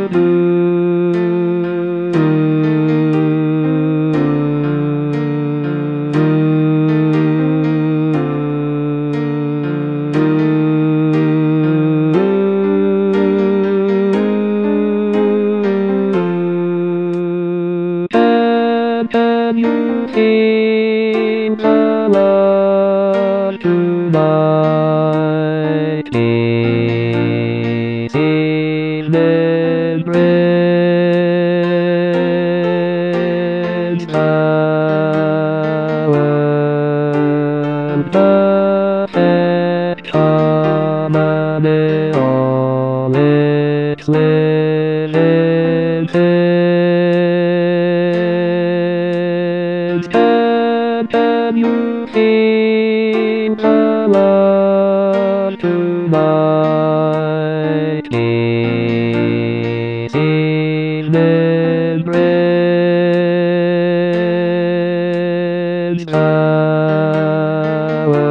Can you feel the love tonight? This is the bridge our perfect harmony all its living can you feel the love tonight? This is the bridge our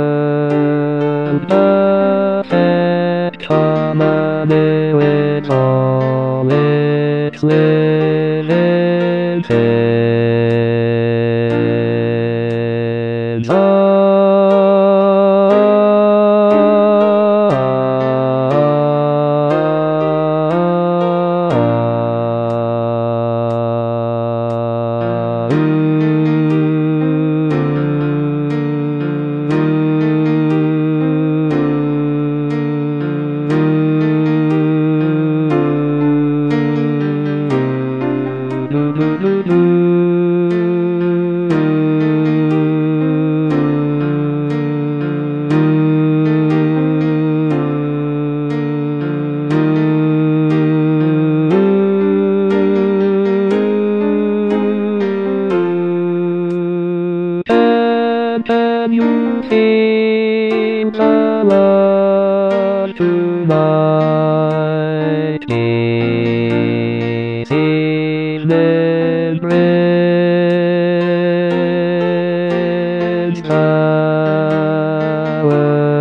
perfect harmony with all its living things. Can you feel the love tonight? This is the bridge our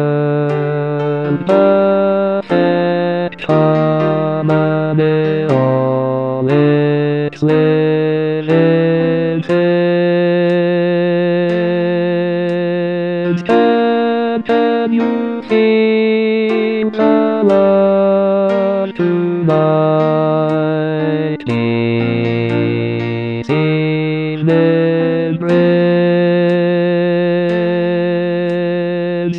perfect harmony all its living things. Can you feel the love tonight? This is the bridge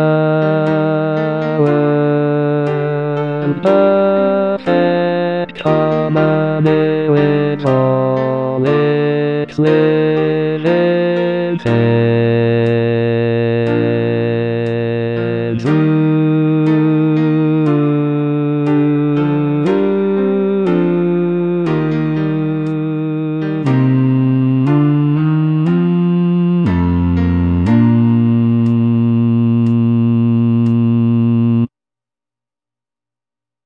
our perfect harmony with all its living things.